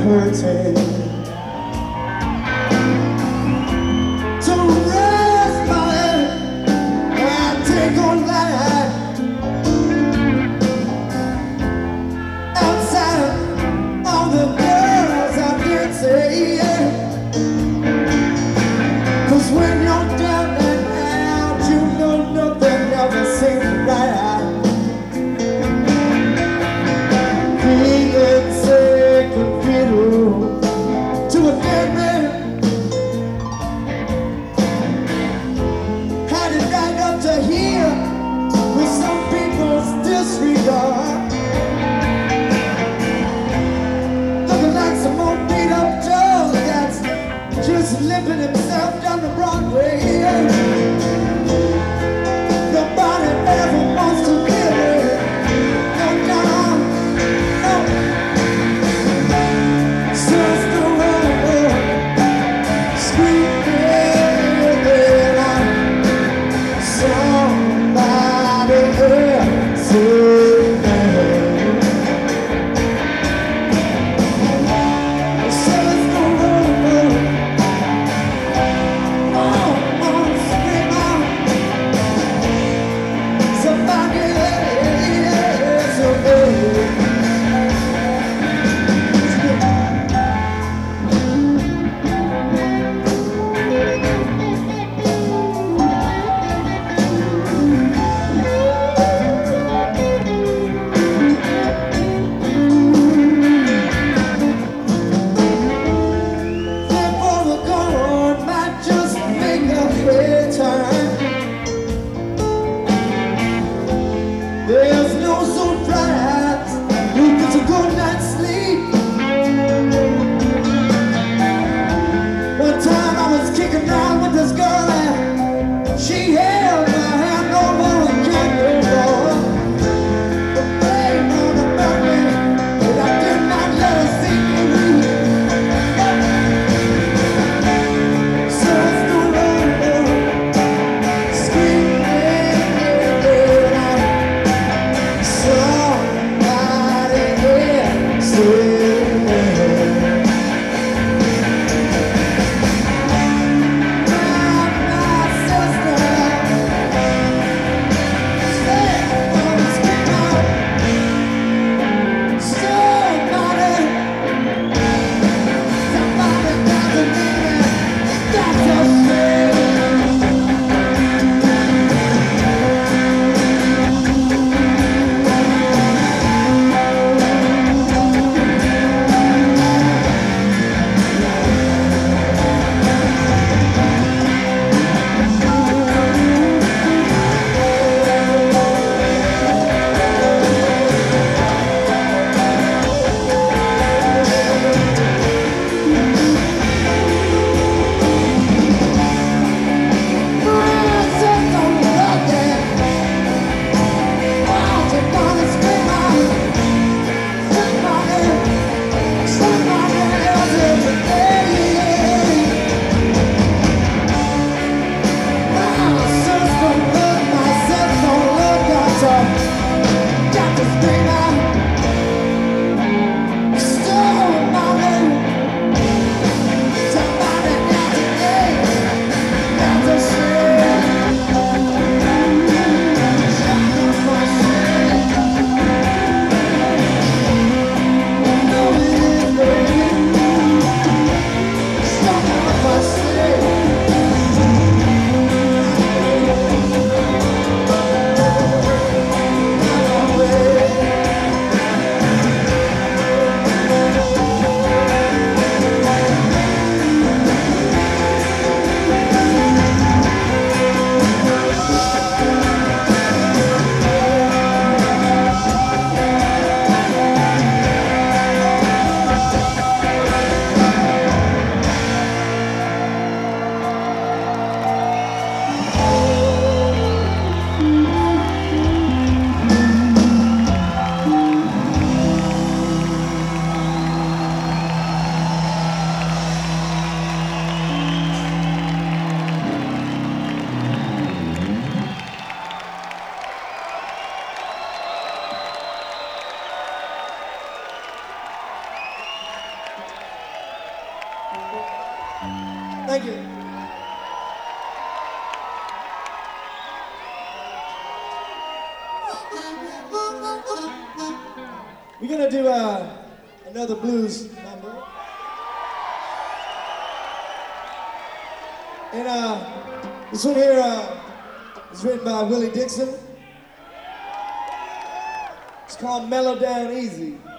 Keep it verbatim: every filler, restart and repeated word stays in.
hurting. To rest my head and take on life outside all the girls I did say. Cause when you're down and out, you know nothing ever seems right. Feeling sick and fiddle to a dead man. Had it right up to here with some people's disregard. Looking like some old beat up Joe that's just limping himself down the Broadway. Nobody ever wants to live it. No, no, no. Sister, oh, screaming out somebody else's name. Sister, oh, oh, oh, screaming. Thank you. We're gonna do uh, another blues number. And uh, this one here uh, is written by Willie Dixon. It's called Mellow Down Easy.